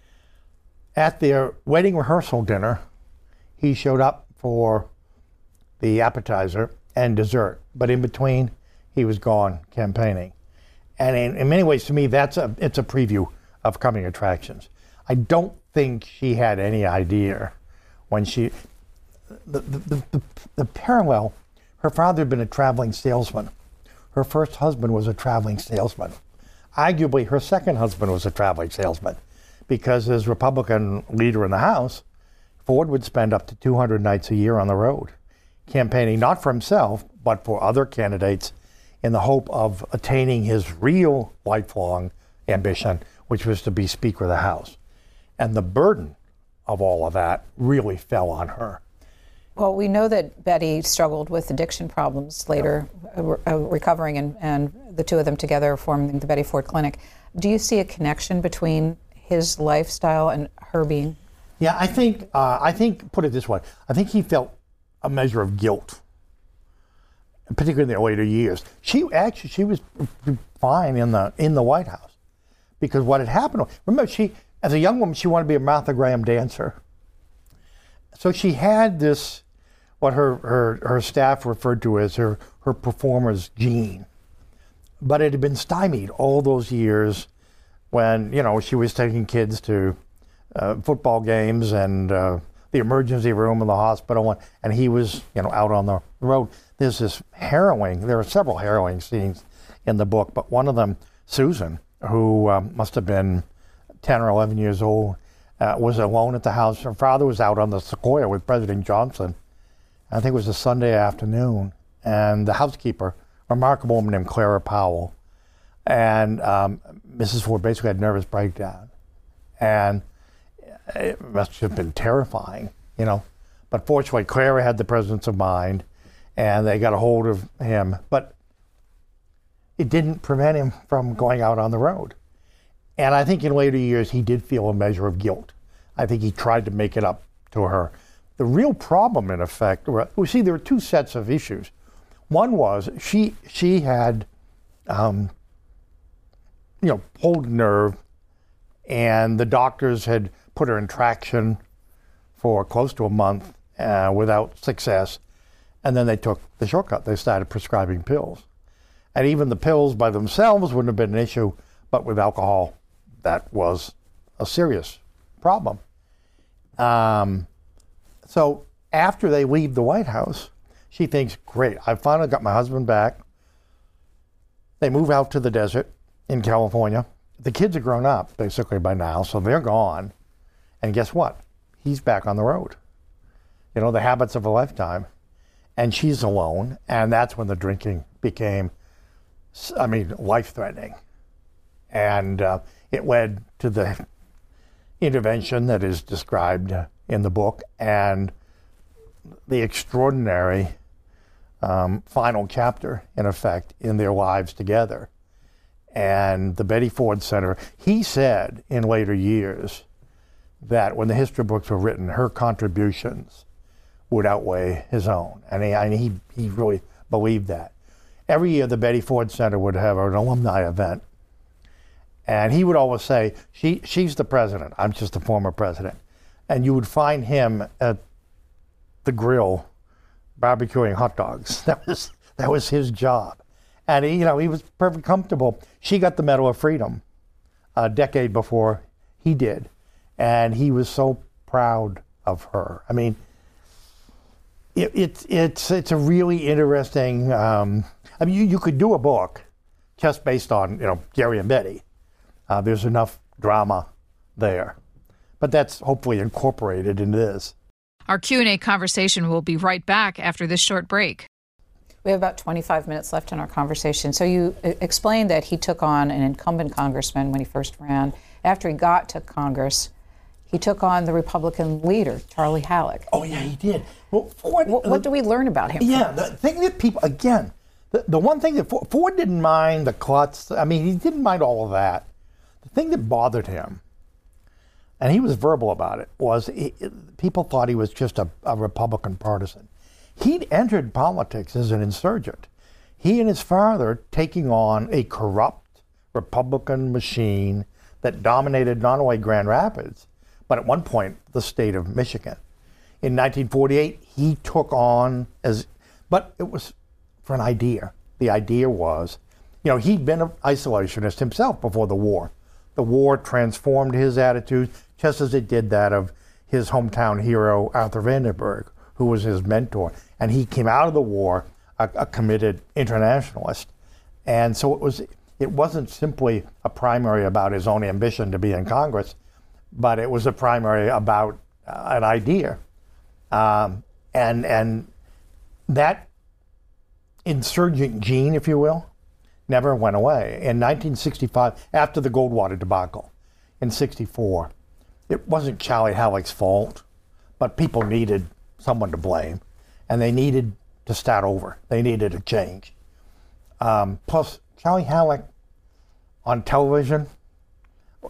At their wedding rehearsal dinner, he showed up for the appetizer and dessert, but in between, he was gone campaigning. And in, in many ways, to me, that's a it's a preview of coming attractions. I don't think she had any idea when she, the, the, the, the parallel, her father had been a traveling salesman. Her first husband was a traveling salesman. Arguably, her second husband was a traveling salesman, because as Republican leader in the House, Ford would spend up to two hundred nights a year on the road, campaigning not for himself, but for other candidates in the hope of attaining his real lifelong ambition, which was to be Speaker of the House. And the burden of all of that really fell on her. Well, we know that Betty struggled with addiction problems later, uh, uh, recovering, and, and the two of them together forming the Betty Ford Clinic. Do you see a connection between his lifestyle and her being Yeah, I think, uh, I think, put it this way, I think he felt a measure of guilt, particularly in the later years. She actually, she was fine in the in the White House because what had happened, remember, she, as a young woman, she wanted to be a Martha Graham dancer. So she had this, what her, her, her staff referred to as her, her performer's gene. But it had been stymied all those years when, you know, she was taking kids to uh, football games and uh, the emergency room in the hospital, and, and he was, you know, out on the road. There's this harrowing, there are several harrowing scenes in the book, but one of them, Susan, who um, must have been ten or eleven years old, uh, was alone at the house. Her father was out on the Sequoia with President Johnson. I think it was a Sunday afternoon, and the housekeeper, a remarkable woman named Clara Powell, and um, Missus Ford basically had a nervous breakdown. And it must have been terrifying, you know. But fortunately, Clara had the presence of mind, and they got a hold of him. But it didn't prevent him from going out on the road. And I think in later years, he did feel a measure of guilt. I think he tried to make it up to her. The real problem, in effect, we see there were two sets of issues. One was she she had, um, you know, pulled a nerve, and the doctors had put her in traction for close to a month uh, without success, and then they took the shortcut. They started prescribing pills. And even the pills by themselves wouldn't have been an issue, but with alcohol, that was a serious problem. Um, so after they leave the White House, she thinks, great, I finally got my husband back. They move out to the desert in California. The kids are grown up, basically, by now, so they're gone. And guess what? He's back on the road. You know, the habits of a lifetime. And she's alone, and that's when the drinking became, I mean, life-threatening. And uh, it led to the intervention that is described in the book and the extraordinary um, final chapter, in effect, in their lives together. And the Betty Ford Center, he said in later years that when the history books were written, her contributions would outweigh his own. And he, and he, he really believed that. Every year, the Betty Ford Center would have an alumni event. And he would always say, she, she's the president, I'm just the former president. And you would find him at the grill barbecuing hot dogs. That was, that was his job. And he, you know, he was perfectly comfortable. She got the Medal of Freedom a decade before he did. And he was so proud of her. I mean, it, it, it's, it's a really interesting, um, I mean, you, you could do a book just based on, you know, Jerry and Betty. Uh, there's enough drama there. But that's hopefully incorporated into this. Our Q and A conversation will be right back after this short break. We have about twenty-five minutes left in our conversation. So you explained that he took on an incumbent congressman when he first ran. After he got to Congress, he took on the Republican leader, Charlie Halleck. Oh, yeah, he did. Well, Ford, what, what do we learn about him? Yeah, the thing that people, again, the, the one thing that Ford, Ford didn't mind the klutz, I mean, he didn't mind all of that. The thing that bothered him, and he was verbal about it, was he, people thought he was just a, a Republican partisan. He'd entered politics as an insurgent. He and his father taking on a corrupt Republican machine that dominated not only Grand Rapids, but at one point the state of Michigan. In nineteen forty-eight, he took on as, but it was for an idea. The idea was, you know, he'd been an isolationist himself before the war. The war transformed his attitude, just as it did that of his hometown hero, Arthur Vandenberg, who was his mentor. And he came out of the war a, a committed internationalist. And so it was, it wasn't simply a primary about his own ambition to be in Congress, but it was a primary about uh, an idea. Um, and, and that insurgent gene, if you will, never went away. In nineteen sixty-five, after the Goldwater debacle, in sixty-four, it wasn't Charlie Halleck's fault, but people needed someone to blame, and they needed to start over. They needed a change. Um, plus, Charlie Halleck on television,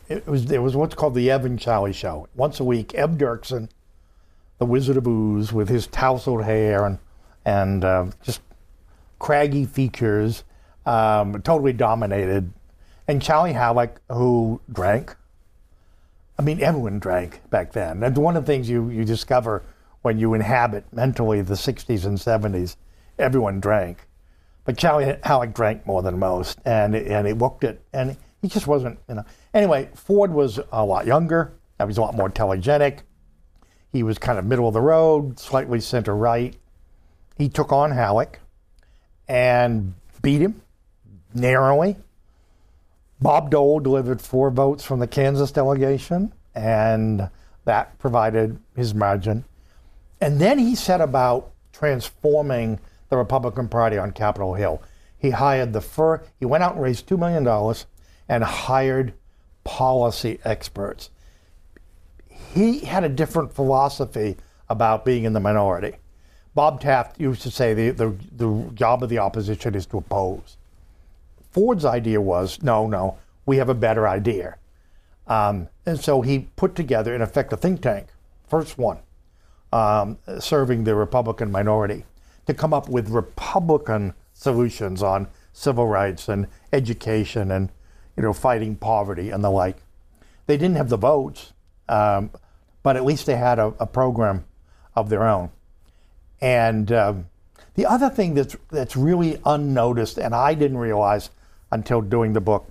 it was it was what's called the Ev and Charlie show. Once a week, Ev Dirksen, the Wizard of Ooze, with his tousled hair and and uh, just craggy features, um, totally dominated. And Charlie Halleck, who drank. I mean, everyone drank back then. That's one of the things you, you discover when you inhabit mentally the sixties and seventies. Everyone drank. But Charlie Halleck drank more than most, and, and he looked it, and he just wasn't, you know. Anyway, Ford was a lot younger. He was a lot more telegenic. He was kind of middle of the road, slightly center right. He took on Halleck and beat him narrowly. Bob Dole delivered four votes from the Kansas delegation, and that provided his margin. And then he set about transforming the Republican Party on Capitol Hill. He hired the fir- he went out and raised two million dollars and hired policy experts. He had a different philosophy about being in the minority. Bob Taft used to say the, the, the job of the opposition is to oppose. Ford's idea was, no, no, we have a better idea. Um, and so he put together, in effect, a think tank, first one, um, serving the Republican minority, to come up with Republican solutions on civil rights and education and, you know, fighting poverty and the like. They didn't have the votes, um, but at least they had a, a program of their own. And um, the other thing that's that's really unnoticed, and I didn't realize until doing the book,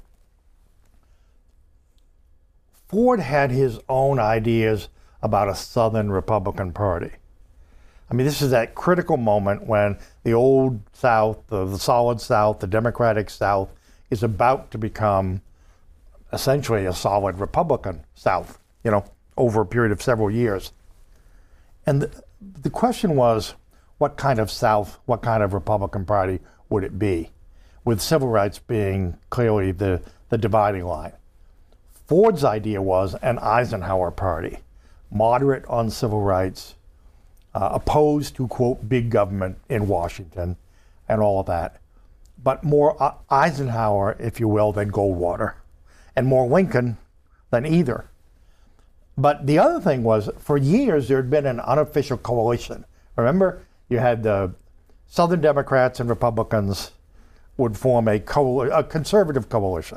Ford had his own ideas about a Southern Republican Party. I mean, this is that critical moment when the old South, the, the solid South, the Democratic South, is about to become essentially a solid Republican South, you know, over a period of several years. And the, the question was, what kind of South, what kind of Republican Party would it be? With civil rights being clearly the, the dividing line. Ford's idea was an Eisenhower Party, moderate on civil rights, uh, opposed to, quote, big government in Washington and all of that. But more uh, Eisenhower, if you will, than Goldwater, and more Lincoln than either. But the other thing was, for years, there had been an unofficial coalition. Remember, you had the Southern Democrats and Republicans would form a, co- a conservative coalition.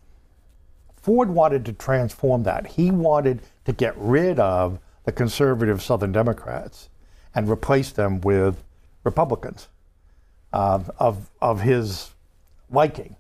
Ford wanted to transform that. He wanted to get rid of the conservative Southern Democrats and replace them with Republicans uh, of, of his liking.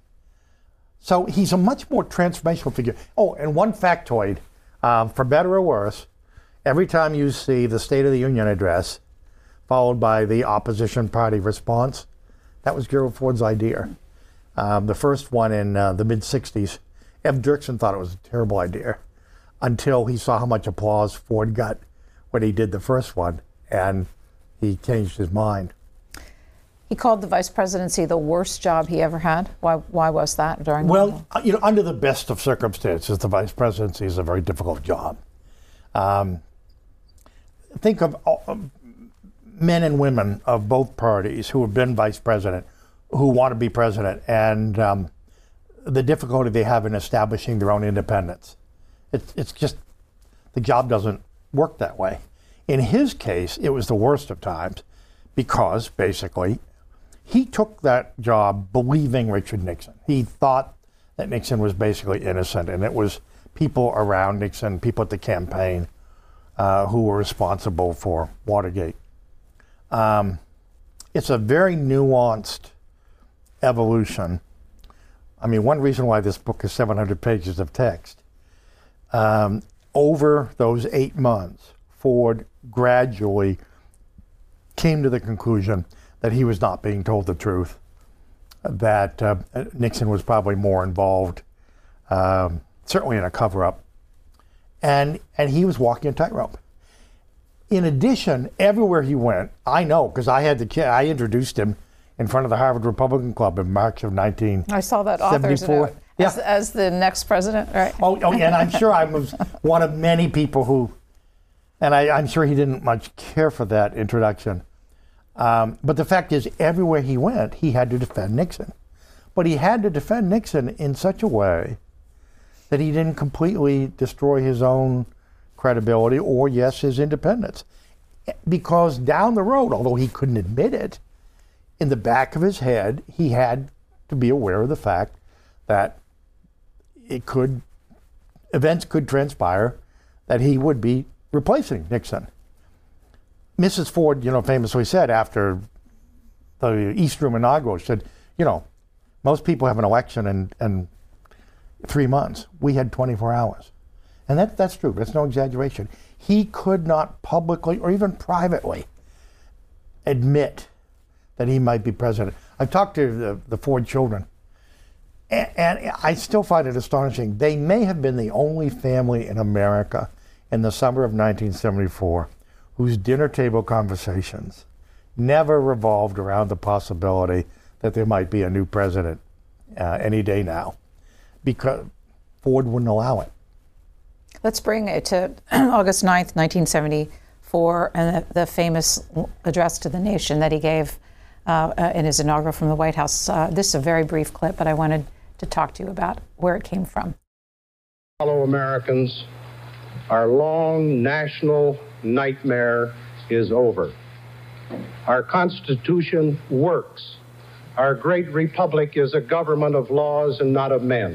So he's a much more transformational figure. Oh, and one factoid, um, for better or worse, every time you see the State of the Union address followed by the opposition party response, that was Gerald Ford's idea. Um, the first one in uh, the mid-sixties, Ev Dirksen thought it was a terrible idea until he saw how much applause Ford got when he did the first one, and he changed his mind. He called the vice presidency the worst job he ever had. Why Why was that during the Well, you know, under the best of circumstances, the vice presidency is a very difficult job. Um, think of uh, men and women of both parties who have been vice president, who want to be president, and um, the difficulty they have in establishing their own independence. It's, it's just, the job doesn't work that way. In his case, it was the worst of times because, basically, he took that job believing Richard Nixon. He thought that Nixon was basically innocent, and it was people around Nixon, people at the campaign, uh, who were responsible for Watergate. Um, it's a very nuanced evolution. I mean, one reason why this book is seven hundred pages of text. Um, over those eight months, Ford gradually came to the conclusion that he was not being told the truth, that uh, Nixon was probably more involved, um, certainly in a cover-up, and and he was walking a tightrope. In addition, everywhere he went, I know, because I had the I introduced him in front of the Harvard Republican Club in March of nineteen seventy-four. I saw that author's note. Yeah. As, as the next president, right? Oh, oh, and I'm sure I was one of many people who, and I, I'm sure he didn't much care for that introduction. Um, but the fact is, everywhere he went, he had to defend Nixon. But he had to defend Nixon in such a way that he didn't completely destroy his own credibility or, yes, his independence. Because down the road, although he couldn't admit it, in the back of his head, he had to be aware of the fact that it could, events could transpire that he would be replacing Nixon. Missus Ford, you know, famously said after the East Room inaugural, she said, you know, most people have an election in, in three months. We had twenty-four hours. And that, that's true. That's no exaggeration. He could not publicly or even privately admit that he might be president. I've talked to the, the Ford children, and, and I still find it astonishing. They may have been the only family in America in the summer of nineteen seventy-four whose dinner table conversations never revolved around the possibility that there might be a new president uh, any day now, because Ford wouldn't allow it. Let's bring it to August ninth, nineteen seventy-four, and the, the famous address to the nation that he gave uh, uh, in his inaugural from the White House. Uh, this is a very brief clip, but I wanted to talk to you about where it came from. Fellow Americans, our long national nightmare is over. Our Constitution works. Our great republic is a government of laws and not of men.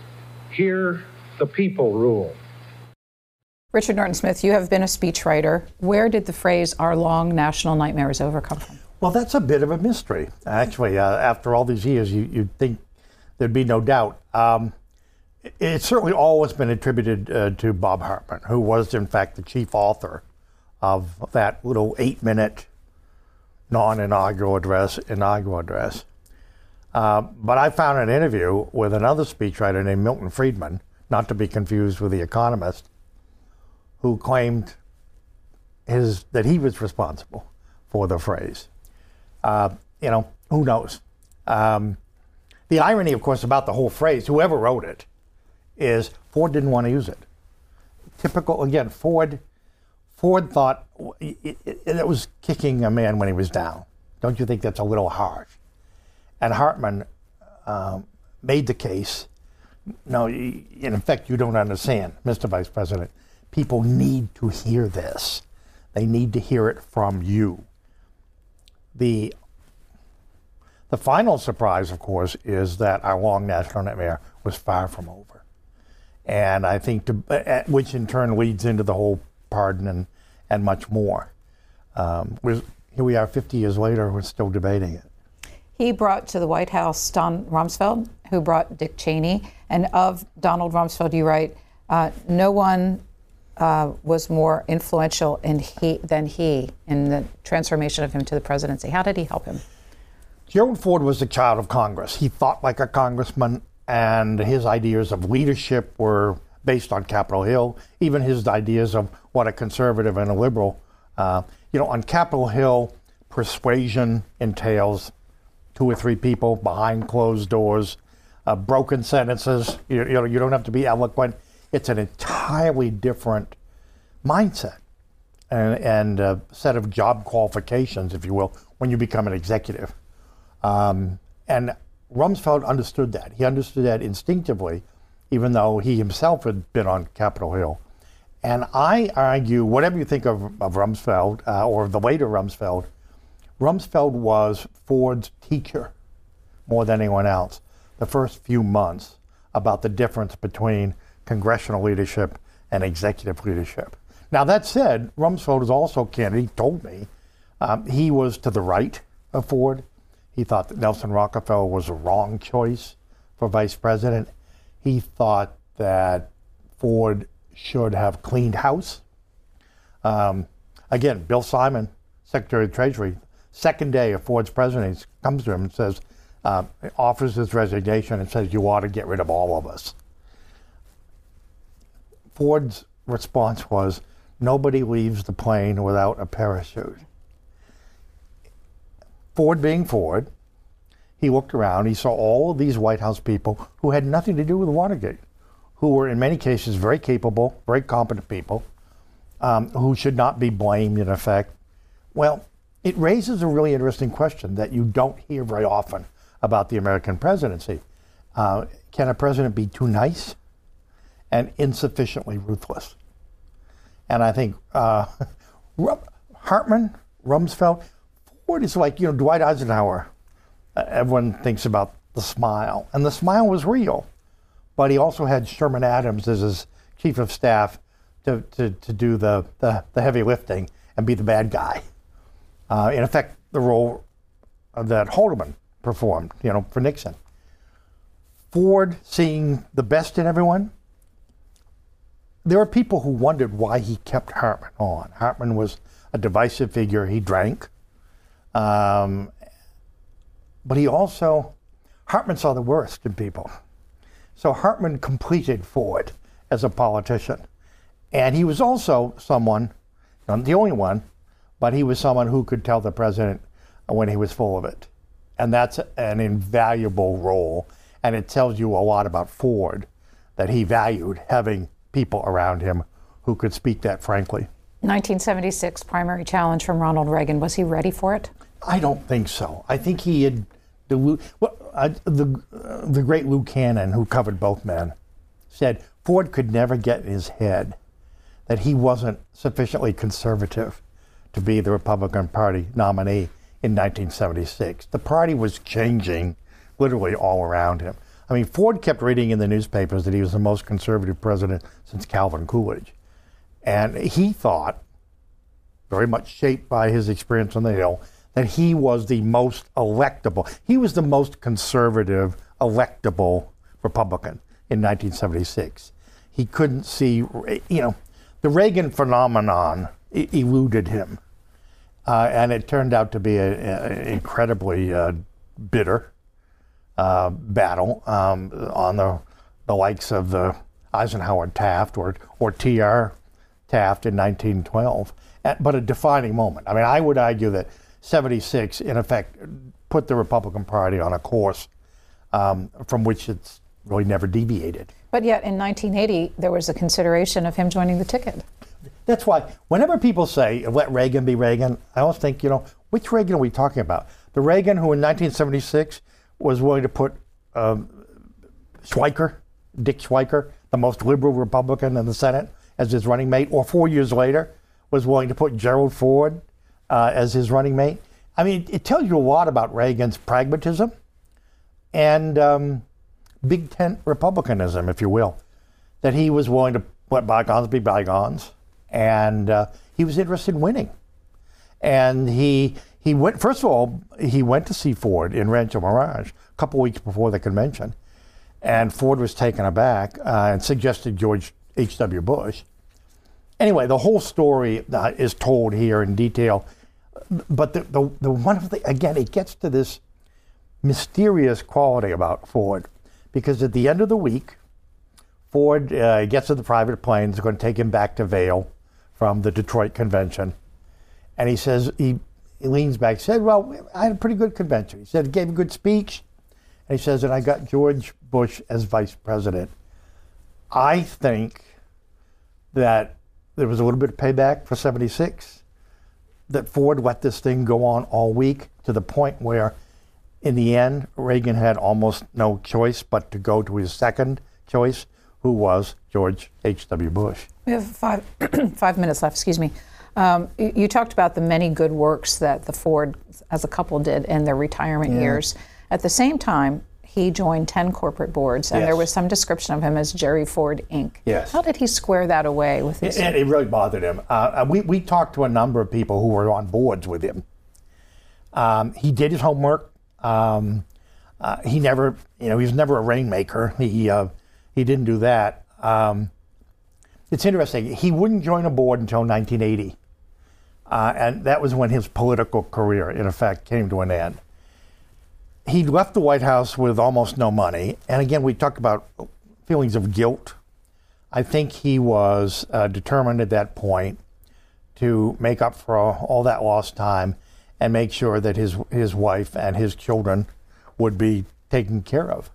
Here, the people rule. Richard Norton Smith, you have been a speechwriter. Where did the phrase, "our long national nightmare is over," come from? Well, that's a bit of a mystery. Actually, uh, after all these years, you, you'd think there'd be no doubt. Um, it, it's certainly always been attributed uh, to Bob Hartman, who was, in fact, the chief author of that little eight-minute non-inaugural address, inaugural address. Uh, but I found an interview with another speechwriter named Milton Friedman, not to be confused with The Economist, who claimed his that he was responsible for the phrase. Uh, you know, who knows? Um, the irony, of course, about the whole phrase, whoever wrote it, is Ford didn't want to use it. Typical, again, Ford Ford thought it, it, it was kicking a man when he was down. Don't you think that's a little harsh? And Hartman um, made the case, no, in effect, you don't understand, Mister Vice President. People need to hear this. They need to hear it from you. The, the final surprise, of course, is that our long national nightmare was far from over. And I think, to, uh, which in turn leads into the whole pardon and, and much more. Um, here we are fifty years later, we're still debating it. He brought to the White House Don Rumsfeld, who brought Dick Cheney. And of Donald Rumsfeld, you write, uh, no one uh, was more influential in he, than he in the transformation of him to the presidency. How did he help him? Gerald Ford was a child of Congress. He thought like a congressman, and his ideas of leadership were based on Capitol Hill. Even his ideas of what a conservative and a liberal, uh, you know, on Capitol Hill, persuasion entails two or three people behind closed doors, uh, broken sentences. You, you know, you don't have to be eloquent. It's an entirely different mindset and, and a set of job qualifications, if you will, when you become an executive. Um, and Rumsfeld understood that. He understood that instinctively, even though he himself had been on Capitol Hill. And I argue, whatever you think of, of Rumsfeld uh, or the later Rumsfeld, Rumsfeld was Ford's teacher more than anyone else the first few months about the difference between congressional leadership and executive leadership. Now, that said, Rumsfeld is also candid. He told me um, he was to the right of Ford. He thought that Nelson Rockefeller was a wrong choice for vice president. He thought that Ford should have cleaned house. Um, again, Bill Simon, Secretary of Treasury, second day of Ford's presidency, comes to him and says, uh, offers his resignation and says, you ought to get rid of all of us. Ford's response was, nobody leaves the plane without a parachute. Ford being Ford, he looked around, he saw all of these White House people who had nothing to do with Watergate, who were in many cases very capable, very competent people, um, who should not be blamed in effect. Well, it raises a really interesting question that you don't hear very often about the American presidency. Uh, can a president be too nice? and insufficiently ruthless. And I think uh, Hartman, Rumsfeld, Ford is like, you know, Dwight Eisenhower. Uh, everyone thinks about the smile, and the smile was real. But he also had Sherman Adams as his chief of staff to, to, to do the, the, the heavy lifting and be the bad guy. Uh, in effect, the role that Haldeman performed, you know, for Nixon. Ford, seeing the best in everyone, there were people who wondered why he kept Hartman on. Hartman was a divisive figure. He drank. Um, but he also, Hartman saw the worst in people. So Hartman completed Ford as a politician. And he was also someone, not the only one, but he was someone who could tell the president when he was full of it. And that's an invaluable role. And it tells you a lot about Ford, that he valued having people around him who could speak that frankly. nineteen seventy-six primary challenge from Ronald Reagan. Was he ready for it? I don't think so. I think he had, the, well, uh, the, uh, the great Lou Cannon, who covered both men, said Ford could never get in his head that he wasn't sufficiently conservative to be the Republican Party nominee in nineteen seventy-six. The party was changing literally all around him. I mean, Ford kept reading in the newspapers that he was the most conservative president since Calvin Coolidge. And he thought, very much shaped by his experience on the Hill, that he was the most electable. He was the most conservative, electable Republican in nineteen seventy-six. He couldn't see, you know, the Reagan phenomenon e- eluded him. Uh, and it turned out to be an incredibly uh, bitter uh, battle um, on the, the likes of the Eisenhower Taft or, or T R Taft in nineteen twelve, but a defining moment. I mean, I would argue that seventy-six, in effect, put the Republican Party on a course um, from which it's really never deviated. But yet in nineteen eighty, there was a consideration of him joining the ticket. That's why whenever people say, let Reagan be Reagan, I always think, you know, which Reagan are we talking about? The Reagan who in nineteen seventy-six was willing to put um, Schweiker, Dick Schweiker, the most liberal Republican in the Senate, as his running mate, or four years later was willing to put Gerald Ford uh, as his running mate. I mean, it tells you a lot about Reagan's pragmatism and um, big tent republicanism, if you will, that he was willing to let bygones be bygones. And uh, he was interested in winning. And he he went, first of all, he went to see Ford in Rancho Mirage a couple weeks before the convention. And Ford was taken aback uh, and suggested George H W Bush. Anyway, the whole story uh, is told here in detail. But the, the, the one of the, again, it gets to this mysterious quality about Ford. Because at the end of the week, Ford uh, gets to the private plane. It's going to take him back to Vail from the Detroit convention. And he says, he, he leans back, said, well, I had a pretty good convention. He said, he gave a good speech. And he says, and I got George Bush as vice president. I think that there was a little bit of payback for seventy-six, that Ford let this thing go on all week to the point where, in the end, Reagan had almost no choice but to go to his second choice, who was George H W Bush. We have five five minutes left, excuse me. Um, you, you talked about the many good works that the Ford as a couple did in their retirement yeah. years. At the same time, he joined ten corporate boards, and yes. there was some description of him as Jerry Ford, Incorporated. Yes. How did he square that away with his... It, it really bothered him. Uh, we, we talked to a number of people who were on boards with him. Um, he did his homework. Um, uh, he never, you know, he was never a rainmaker. He uh, he didn't do that. Um, it's interesting. He wouldn't join a board until nineteen eighty. Uh, and that was when his political career, in effect, came to an end. He left the White House with almost no money. And again, we talked about feelings of guilt. I think he was uh, determined at that point to make up for all that lost time and make sure that his his wife and his children would be taken care of.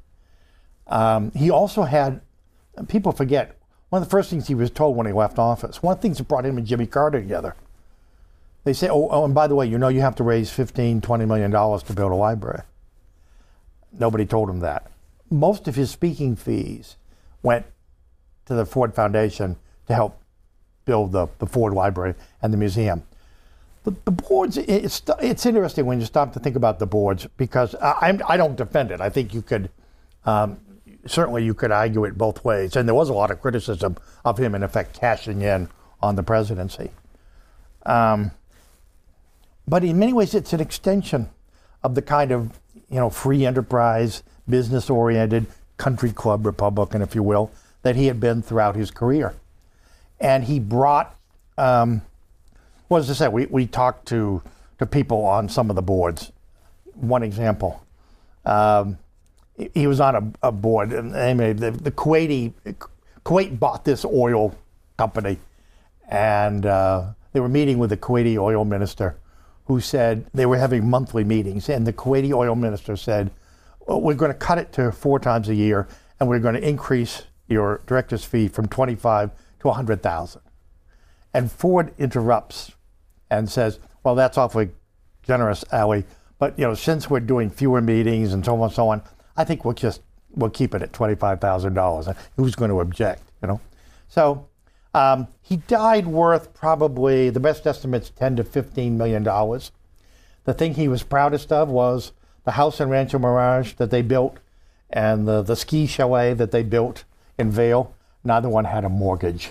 Um, he also had, people forget, one of the first things he was told when he left office, one of the things that brought him and Jimmy Carter together, they say, oh, oh, and by the way, you know you have to raise fifteen, twenty million dollars to build a library. Nobody told him that. Most of his speaking fees went to to the Ford Foundation to help build the, the Ford Library and the museum. The, the boards, it's, it's interesting when you stop to think about the boards, because I, I'm, I don't defend it. I think you could, um, certainly you could argue it both ways. And there was a lot of criticism of him, in effect, cashing in on the presidency. Um, but in many ways, it's an extension of the kind of, you know, free enterprise, business-oriented, country club Republican, if you will, that he had been throughout his career. And he brought, um, what does it say? We, we talked to, to people on some of the boards. One example, um, he was on a, a board, and anyway, the, the Kuwaiti, Kuwait bought this oil company, and uh, they were meeting with the Kuwaiti oil minister, who said they were having monthly meetings, and the Kuwaiti oil minister said, well, we're going to cut it to four times a year, and we're going to increase your director's fee from twenty-five to one hundred thousand. And Ford interrupts and says, well, that's awfully generous, Ali, but you know, since we're doing fewer meetings and so on and so on, I think we'll just, we'll keep it at twenty-five thousand dollars. And who's going to object, you know? So um, he died worth probably, the best estimate's ten to fifteen million dollars. The thing he was proudest of was the house in Rancho Mirage that they built, and the, the ski chalet that they built in Vail. Neither one had a mortgage.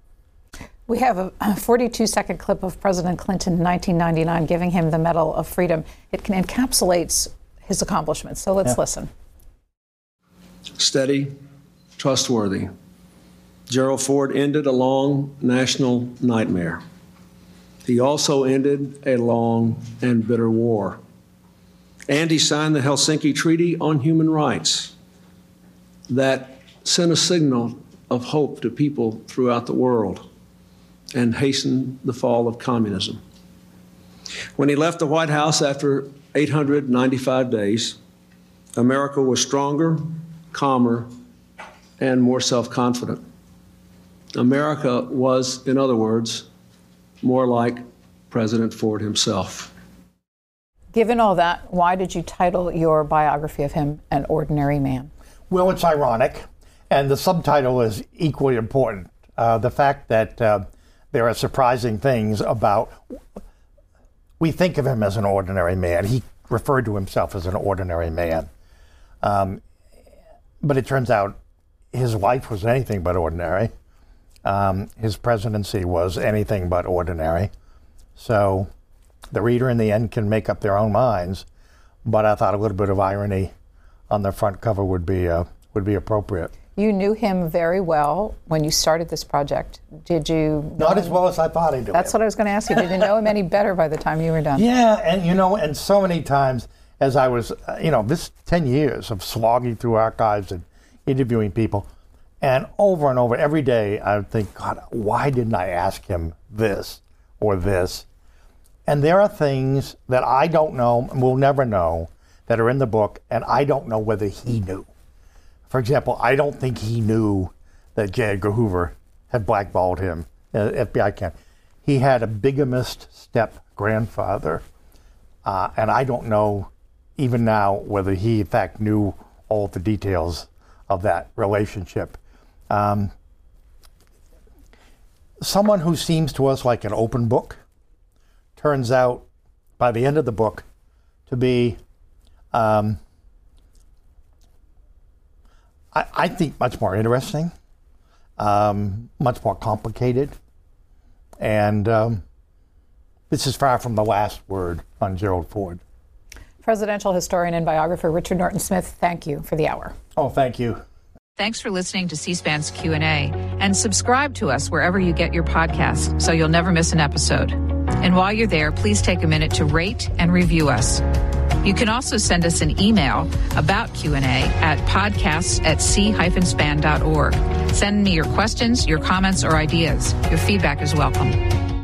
We have a forty-two second clip of President Clinton in nineteen ninety-nine giving him the Medal of Freedom. It can encapsulates his accomplishments. So let's yeah. listen. Steady, trustworthy. Gerald Ford ended a long national nightmare. He also ended a long and bitter war. And he signed the Helsinki Treaty on Human Rights that sent a signal of hope to people throughout the world and hastened the fall of communism. When he left the White House after eight hundred ninety-five days, America was stronger, calmer, and more self-confident. America was, in other words, more like President Ford himself. Given all that, why did you title your biography of him An Ordinary Man? Well, it's ironic, and the subtitle is equally important. Uh, the fact that uh, there are surprising things about, we think of him as an ordinary man. He referred to himself as an ordinary man. Um, but it turns out his life was anything but ordinary. Um, his presidency was anything but ordinary. So the reader in the end can make up their own minds, but I thought a little bit of irony on the front cover would be uh, would be appropriate. You knew him very well when you started this project. Did you? Not as well as I thought I did. That's what I was going to ask you. Did you know him any better by the time you were done? Yeah, and you know, and so many times as I was, uh, you know, this ten years of slogging through archives and interviewing people, and over and over, every day I would think, God, why didn't I ask him this or this? And there are things that I don't know and will never know that are in the book, and I don't know whether he knew. For example, I don't think he knew that J. Edgar Hoover had blackballed him, uh, F B I camp. He had a bigamist step-grandfather, uh, and I don't know even now whether he, in fact, knew all the details of that relationship. Um, someone who seems to us like an open book turns out, by the end of the book, to be, um, I, I think, much more interesting, um, much more complicated, and um, this is far from the last word on Gerald Ford. Presidential historian and biographer Richard Norton Smith, thank you for the hour. Oh, thank you. Thanks for listening to C-SPAN's Q and A, and subscribe to us wherever you get your podcasts so you'll never miss an episode. And while you're there, please take a minute to rate and review us. You can also send us an email about Q and A at podcasts at c dash span dot org. Send me your questions, your comments, or ideas. Your feedback is welcome.